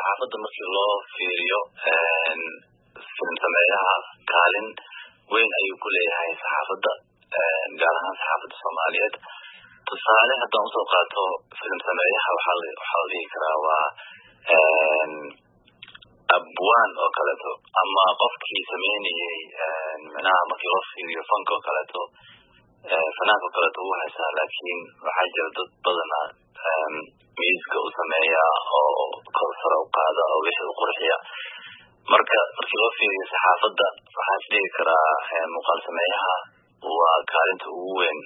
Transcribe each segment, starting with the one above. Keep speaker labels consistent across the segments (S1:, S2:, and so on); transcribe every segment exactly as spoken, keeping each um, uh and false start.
S1: saxaafadda markii loo fiiriyo film sameeyaha kaalin weyn ayuu ku leeyahay saxaafadda gaar ahaan saxaafadda Soomaaliyeed. tusaale haddaan usoo qaato film sameeyaha waxaa waxaa la dhihi karaa waa abwaan oo kaleeto ama qofkii sameynayay micnaha markii loo fiiriyo fanka oo kaleeto fanaanka oo kaleeto wuu haysaa, laakiin waxaa jira dad badana miiska u sameeya oo kor sare u qaada oo wixii u qurxiya. marka markii loo fiiriyo saxaafadda waxaa is dhihi karaa muuqaal sameeyaha waa kaalinta ugu weyn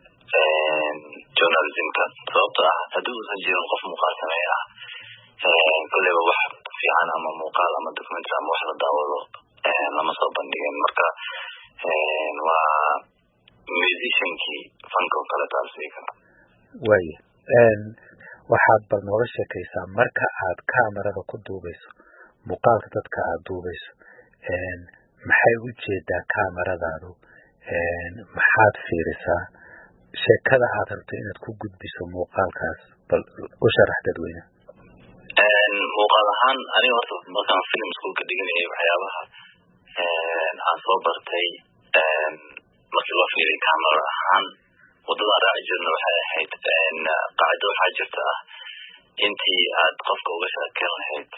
S1: journalismka, sababto ah haddii uusan jirin qof muuqaal sameeya ah kolleyba wax fiican ama muuqaal ama documentary ama wax la daawado lama soo bandhigin. marka waa musiciankii fanka oo kale taasii kara
S2: waaya waxaad bal nooga sheekaysaa marka aad kaamarada ku duubayso muuqaalka dadka aad duubayso maxay u jeedaa kaamaradaadu, maxaad fiirisaa, sheekada aad rabto inaad ku gudbiso muuqaalkaas bal u sharax dadweyne.
S1: muuqaal ahaan aniga horta markaan film schoolka dhiganayay waxyaabaha aan soo bartay markii loo fiiriyo kaamara ahaan wadadaan raaci jirna waxay ahayd qaacida waxaa jirta ah intii aad qofka uga sheekeyn lahayd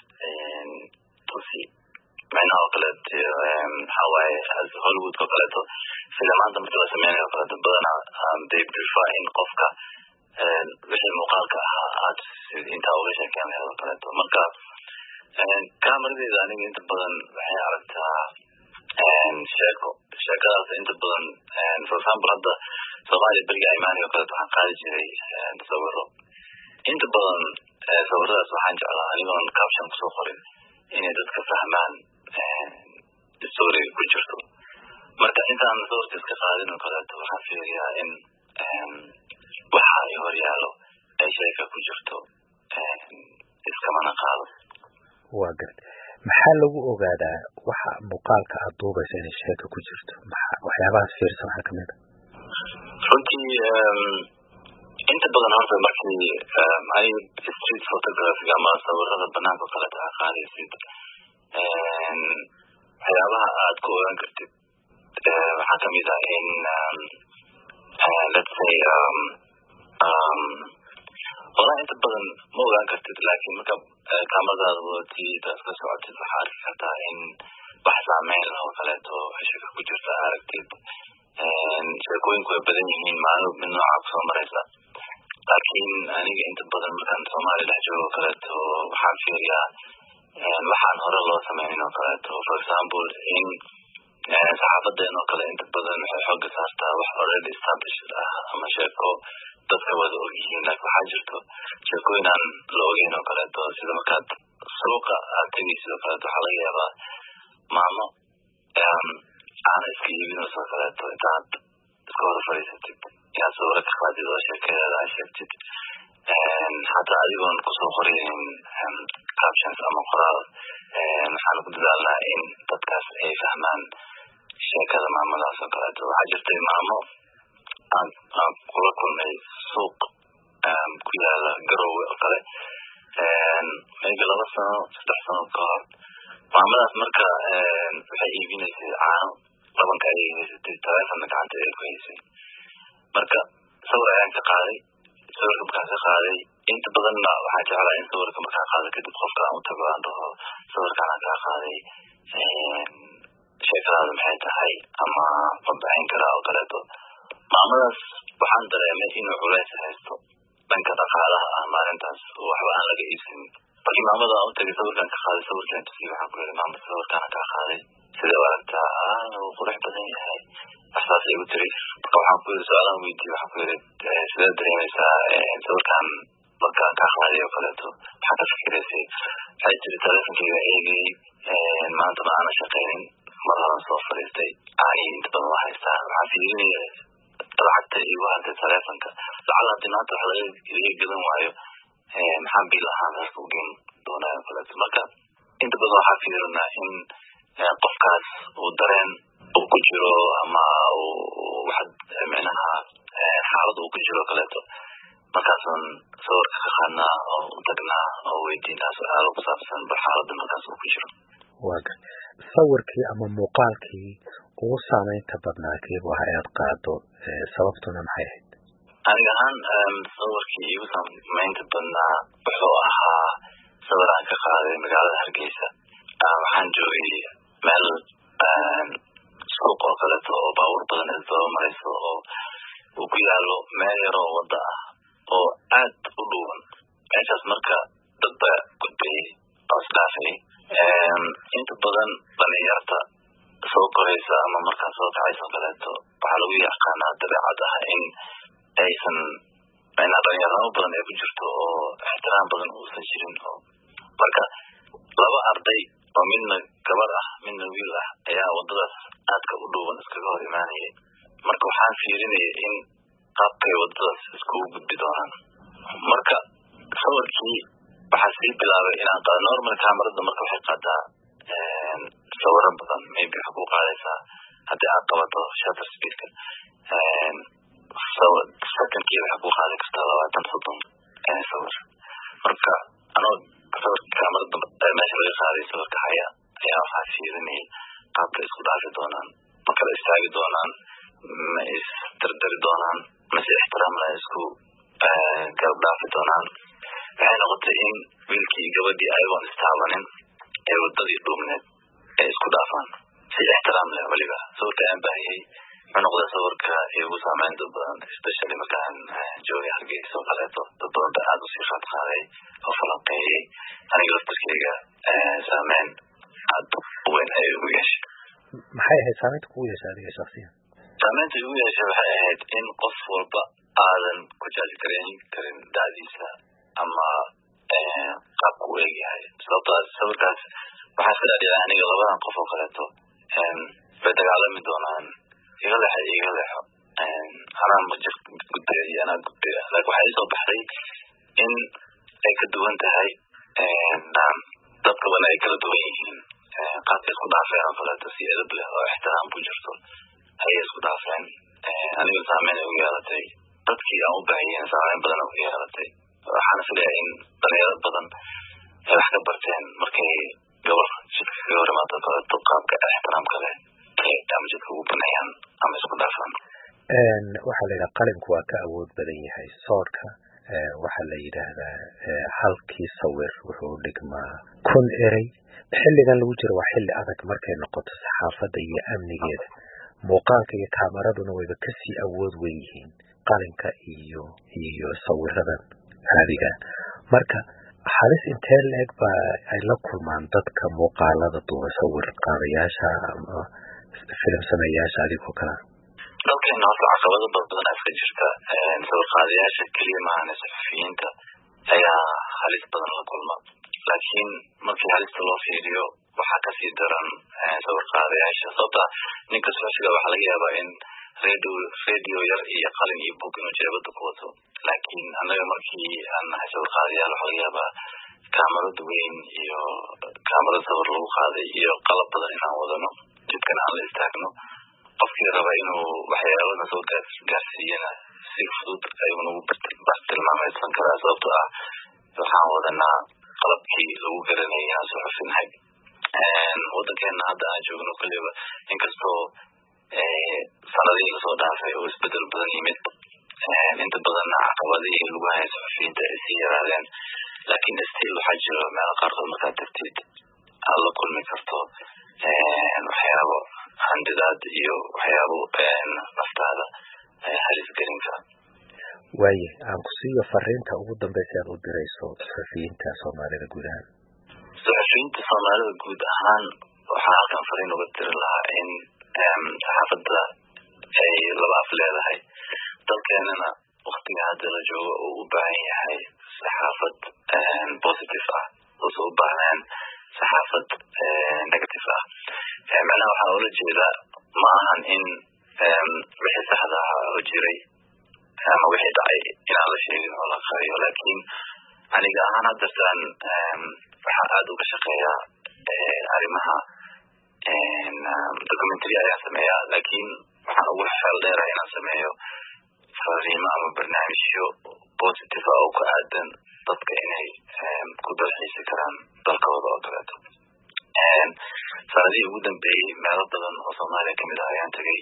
S1: tusi macnaha oo kaleeto waxaa waaye Hollywood oo kaleeto filmaanta markii la sameynayo oo kaleeto badanaa they prefer in qofka wixii muuqaalka ahaa aad intaa uga sheekeyn lahayd oo kaleeto. marka kaamaradeeda aniga inta badan waxay aragtaa sheeko sheekadaas inta badan for example hadda Soomaaliya beriga imaanay oo kaleeto waxaan qaadi jiray sawiro. inta badan sawiradaas waxaan jeclaa anigoon caption kusoo qorin inay dadka fahmaan story ku jirto. marka intaan sawirka iska qaadin oo kaleeto waxaan fiiriyaa in waxa ay hor yaalo ay sheeka ku jirto iskamana qaado.
S2: waa garta maxaa lagu ogaadaa waxa muuqaalka aad duubayso inay sheeka ku jirto, waxyaabahaas fiirsan waxaa kamid ah?
S1: runtii inta badan horta markii ay street photography ama sawirada banaanka oo kaleeto aad qaadaysid waxyaabaha aad ku ogaan kartid waxaa kamid ah in let's say wala inta badan ma ogaan kartid, laakiin marka kaamaradaada watiida iska socotid waxaa arki kartaa in wax saameyn leh oo kaleeto sheeka ku jirta aragtid. sheekooyinku way badan yihiin maalin mid nooca kusoo maraysa, laakiin aniga inta badan markaan Soomaaliya dhex joogo oo kaleeto waxaan fiiriyaa waxaan hore loo sameynin oo kaleeto. for example in saxaafadeena oo kale inta badan waxay xooga saartaa wax already established ah ama sheeko dadka wada ogyihiin, laakiin waxaa jirto sheekooyin aan la ogeyn oo kaleeto. sida markaad suuqa aad tegaysid oo kaleeto waxaa laga yaabaa maamo aana iska iibinayso oo kaleeto intaad iska wada fadhiisatid inaad sawiro ka qaadid oo sheekadeeda aad sheegtid xataa adigoon kusoo qoraynin captions ama qoraal. waxaan ku dadaalnaa in dadkaas ay fahmaan sheekada maamadaas oo kaleeto. waxaa jirtay maamo aan aan kula kulmay suuq ku yaala Garowe oo kale maybe laba sano saddex sano ka hor. maamadaas marka waxay iibinaysay caano labanka ayay haysatay, taleefonna gacanta ay ku haysay. marka sawir ayaan ka qaaday. sawirka markaan ka qaaday inta badanna waxaan jeclaa in sawirka markaan qaado kadib qofka aan u tago aan dhaho sawirkaan aan kaa qaaday sheekadaada maxay tahay ama ma bixin karaa oo kaleeto. maamadaas waxaan dareemay inuu culays haysto dhanka dhaqaalaha ah maalintaas waxba aan laga iibsanin. markii maamada aan u tagay sawirkaan ka qaaday sawirkaan tusiyey waxaan ku yidhi maama sawirkaan kaa qaaday sidee u aragtaa? wuu qurux badan yahay waxsaas igu tiri. marka waxaan ku yidhi su-aalaan weydiiyey waxaan ku yidhi sideed dareemaysaa sawirkaan markaan kaa qaaday oo kaleeto maxaa ka fikiraysay? waxay tiri taleefonkeyga eegay maanta ma aana shaqaynin mar horan soo fadhiistay ani inta badan waa haystaa waxaan fiirinaya lacagta igu hartay taleefonka lacag haddii maanta wax laga iga gadan waayo maxaan bil ahaan reerka u geen doonaa oo kaleeto. marka inta badan waxaa fiirinaa in qofkaas uu dareen uu ku jiro ama wax micnaha xaalad uu ku jiro kaleeto markaasun sawirka ka qaadnaa oo u tagnaa oo weydiinaa su-aalo ku saabsan bal xaaladda markaas uu ku jiro.
S2: waaga sawirkii ama muuqaalkii ugu saameynta badnaa keebu aha aad qaado sababtuna maxay ahayd?
S1: aniga ahaan sawirkii igu saameynta badnaa wuxuu ahaa sawir aan ka qaaday magaalada Hargeysa. waxaan joogay meel suuq oo kaleeto oo baabuur badan ay soo marayso oo uu ku yaalo meel yar oo wadda ah oo aad u dhuuban. meeshaas marka dad baa gudbayay oo isdhaafay. inta badan dhalinyarta soo koraysa ama markaa soo kacayso kaleeto waxaa lagu yaqaanaa dabeecad ah in aysan in dhalinyarnimo badan ay ku jirto oo ixtiraam badan uusan jirin. oo marka laba arday oo midna gabar ah midna wiil ah ayaa waddadaas aadka u dhuuban iskaga hor imaanayay. marka waxaan fiirinayay in qaabkay waddadaas iskugu gudbi doonaan. marka sawirkii waxaa sii bilaabay inaan qaado normal camerada. marka waxay qaadaa sawiro badan, maybe waxaa ku qaadaysaa haddii aad qabato shutter speedka secondkii waxaa ku qaadi kartaa labaatan soddon sawir. marka anoo sawirka camerada meesha laga qaaday sawirka haya ayaa waxaa fiirinayay qaabka isku dhaafi doonaan, ma kala istaagi doonaan, ma is dardari doonaan, mase ixtiraam la isku garab dhaafi doonaan. waxay noqotay in wiilkii gabadhii ayagoon istaabanin ee waddadii dhuubneed ay isku dhaafaan si ixtiraam leh. weliba sawirka aan baahiyey wuxuu noqday sawirka igu saameynta badan, especially markaan joogay Hargeysa oo kaleeto. dad badan baa aad usii qaad qaaday oo falanqeeyey. aniga laftarkeyga saameyn aad u weyn ayay igu yeeshay.
S2: maxay ahayd saameynta kugu yeeshay adiga shaksiyan?
S1: saameynta igu yeeshay waxay ahayd in qof walba aadan ku jaaji kareyn karin da'diisa ama qaabku u eegyahay. sababtaas sawirkaas waxaa iska dhaadhica aniga labadan qof oo kaleeto bay dagaalami doonaan, iga leexo iga leexo, anaa majir gudbaya iyo anaa gudbaya. laakiin waxaa ii soo baxday in ay ka duwan tahay dadka wana ay kala duwan yihiin. qaabka isku dhaafeen oo kaleeto si edab leh oo ixtiraam ku jirto ayay isku dhaafeen. aniga saameyn ay ugu yeelatay, dadkii aan u baahiyeen saameyn badan ugu yeelatay. waxaana filayaa in dhalinyaro badan ay wax ka barteen markay gabar jidka kaga hor imaato kaleeto qaabka ixtiraamka leh ama jidka ugu baneeyaan ama isku dhaafaan.
S2: waxaa la yidhaha qalinku waa ka awood badan yahay soodhka. waxaa la yidhaahdaa halkii sawir wuxuu dhigmaa kun erey. xilligan lagu jiro waa xilli adag markay noqoto saxaafadda iyo amnigeeda. muuqaalka iyo kaameraduna wayba kasii awood weyn yihiin qalinka iyo iyo sawiradan caadiga. marka halis intee la-eg baa ay la kulmaan dadka muuqaalada duuba sawir qaadayaasha ama filim sameeyaasha adigoo kala?
S1: dalkeena horta caqabado badan aa iska jirta. sawir qaadayaasha keliya maahane saxafiyiinta ayaa halis badan la kulma. laakiin markii halista loo fiiriyo waxaa kasii daran sawir qaadayaasha. sababta ninka suxufiga waxaa laga yaabaa in radio radio yar iyo qalin iyo buug inuu jeebada ku wato. laakiin anaga markii aan nahay sawir qaadayaal waxaa laga yaabaa kaamarada weyn iyo kaamarada sawir lagu qaaday iyo qalab badan inaan wadano, jidkana aan la istaagno. qofkii raba inuu waxyaalada soo gaarsiiyana si fudud ayuu nagu bartilmaameedsan karaa. sababtoo ah waxaan wadanaa qalabkii lagu garanayay inaan suxufinahay. wadankeena hadda aan joogno kaliba inkastoo sanadihii lasoo dhaafay oo isbedel badan yimid, inta badanna caqabadihii lagu hayay suxufiyiinta ay sii yaraadeen, laakiin still waxaa jiro meelo qaarkood markaad tagtid aad la kulmi karto waxyaabo handidaad iyo waxyaabo naftaada halis gelin kara.
S2: waaye aan ku siiyo fariinta ugu dambeysa aad u dirayso suxufiyiinta soomaalida guud ahaan.
S1: suxufiyiinta soomaalida guud ahaan waxaa halkan fariin uga diri lahaa in saxaafadda ay laba af leedahay. dalkeenana waktiga hadda la joogo uu u baahan yahay saxaafad positive ah, uusan u baahneen saxaafad negative ah. macnaha waxaa ula jeeda ma ahan in wixii saxda ahaa oo jiray ama wixii dhacay inaan la sheegin oo la qariyo. laakiin aniga ahaan haddartaan waxaa aad uga shaqeeyaa arrimaha documentary ayaan sameeyaa. laakiin waxaan ugu xeel dheeraa inaan sameeyo fariimo ama barnaamijyo positive oo ku aadan dadka inay ku dalxiisi karaan dalkooda oo kaleeto. sanadihii ugu dambeeyey meelo badan oo Soomaaliya kamid ah ayaan tagay.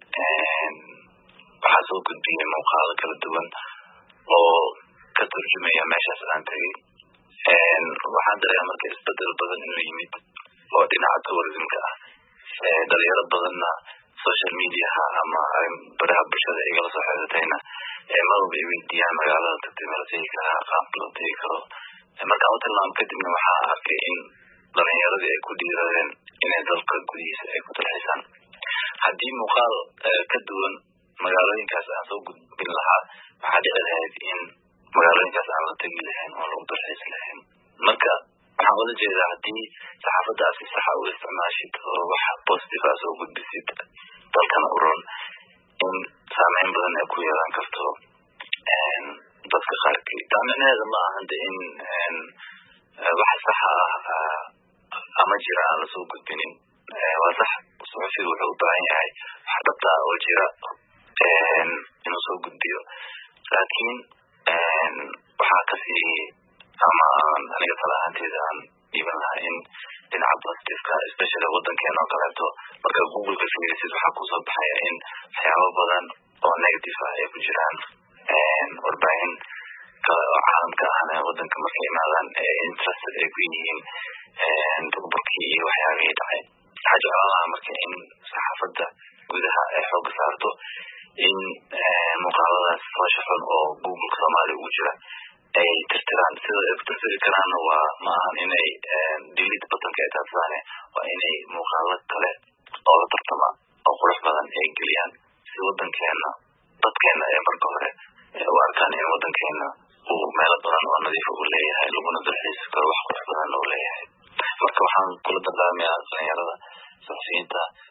S1: waxaa soo gudbiyey muuqaalo kala duwan oo ka turjumaya meeshaas aan tagay. waxaan dareemay marka isbedel badan inuu yimid oo dhinaca tourismka ah. dhalinyaro badanna social media ama baraha bulshada igala soo xiriirtayna marwalba ay weydiiyaan magaalada tagtay mala tegi karaa, qaabka loo tegi karo. markaan u tilmaamo kadibna waxaa arkay in dhalinyaradii ay ku dhiiradeen inay dalka gudihiisa ay ku dalxiisaan. haddii muuqaal ka duwan magaalooyinkaas aan soo gudbin lahaa, waxaa dhici lahayd in magaalooyinkaas aan la tegi lahayn oo lagu dalxiisi lahayn. marka waxaan ula jeedaa haddii saxaafadda si saxa u isticmaashid oo waxa positive ah soo gudbisid dalkana u roon, in saameyn badan ay ku yeelan karto dadka qaarkii. taamicneeda ma ahan de in wax saxa ah ama jira aan lasoo gudbinin. waa sax, suxufigu wuxuu u baahan yahay wax dhabta ah oo jira inuu soo gudbiyo, laakiin waxaa kasii ama aniga tala ahaanteeda aan dhiiban lahaa in dhinaca positiveka especially wadankeena oo kaleeto marka google-ka fiirisid waxaa kusoo baxaya in waxyaabo badan oo negative ah ay ku jiraan. warbaahin kale oo caalamka ahna wadanka markay imaadaan interested ay ku yihiin burburkii iyo waxyaabihii dhacay. waxaa jeclaan lahaa marka in saxaafadda gudaha ay xooga saarto in muuqaaladaas foosha xun oo google-ka Soomaaliya ugu jira ay tirtiraan. sida ay ku tirtiri karaanna waa ma ahan inay delete buttonka ay taabsadaan, waa inay muuqaalo kale oo la tartama oo qurux badan ay geliyaan si wadankeena dadkeena ee marka hore u arkaan in wadankeena uu meelo badan oo nadiif u leeyahay, laguna dalxiisi karo wax qurux badan oo leeyahay. marka waxaan kula dardaarmayaa dhalinyarada saxafiyiinta